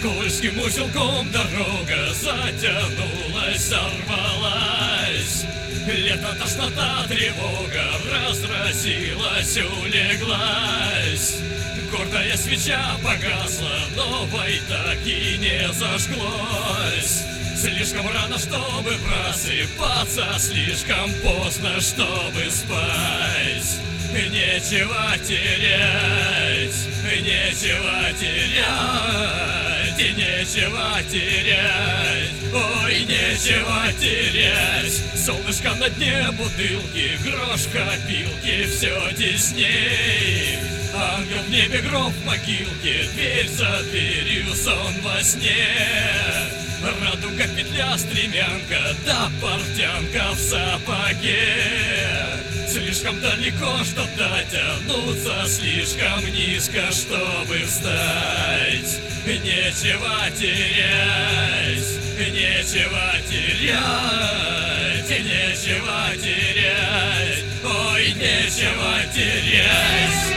Скользким узелком дорога затянулась, сорвалась. Лето, тошнота, тревога разразилась, улеглась. Гордая свеча погасла, новой так и не зажглось. Слишком рано, чтобы просыпаться, слишком поздно, чтобы спать. Нечего терять, нечего терять, и нечего терять, ой, нечего терять. Солнышко на дне бутылки, грош в копилке, все тесней. Ангел в небе, гроб в могилке, дверь за дверью, сон во сне. Радуга, петля, стремянка, да портянка в сапоге. Слишком далеко, чтоб дотянуться, слишком низко, чтобы встать. Нечего терять, нечего терять, нечего терять, ой, нечего терять.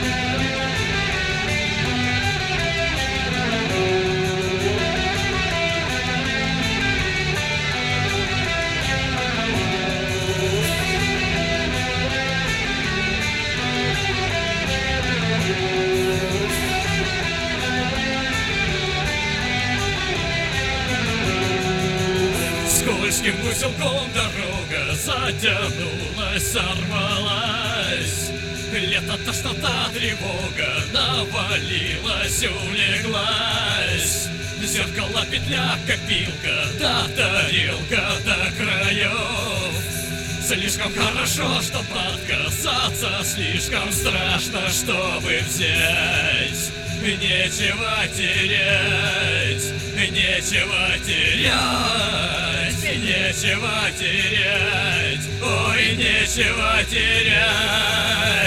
Скользким узелком дорога затянулась, сорвалась. Лето, тошнота, тревога навалилась, улеглась. Зеркало, петля, копилка, да тарелка до краев. Слишком хорошо, чтоб отказаться, слишком страшно, чтобы взять. Нечего терять, нечего терять, нечего терять, ой, нечего терять.